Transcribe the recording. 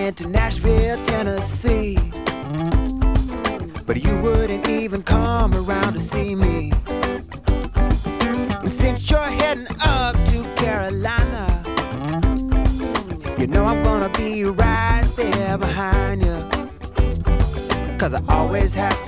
to Nashville, Tennessee, but you wouldn't even come around to see me. And since you're heading up to Carolina, you know I'm gonna be right there behind you, 'cause I always have